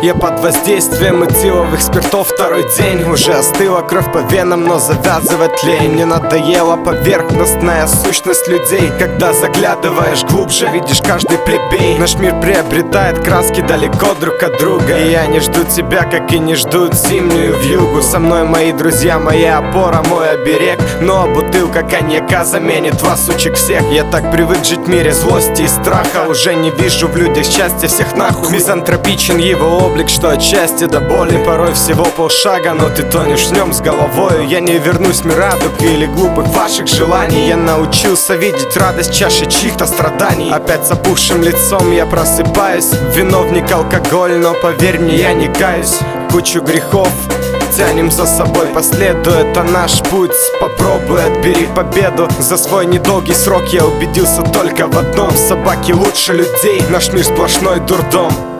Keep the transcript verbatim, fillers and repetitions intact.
Я под воздействием этиловых спиртов второй день. Уже остыла кровь по венам, но завязывать лень. Не надоела поверхностная сущность людей. Когда заглядываешь глубже, видишь каждый плебей. Наш мир приобретает краски далеко друг от друга. И я не жду тебя, как и не ждут зимнюю вьюгу. Со мной мои друзья, моя опора, мой оберег. Но бутылка коньяка заменит вас, сучек, всех. Я так привык жить в мире злости и страха. Уже не вижу в людях счастья, всех нахуй. Мизантропичен его облик, что от счастья до боли. Порой всего полшага, но ты тонешь в нем с головою. Я не вернусь в мир радуг или глупых ваших желаний. Я научился видеть радость чаши чьих-то страданий. Опять с опухшим лицом я просыпаюсь. Виновник алкоголь, но поверь мне, я не каюсь. Кучу грехов тянем за собой по следу, это наш путь. Попробуй, отбери победу. За свой недолгий срок я убедился только в одном: собаки лучше людей, наш мир сплошной дурдом.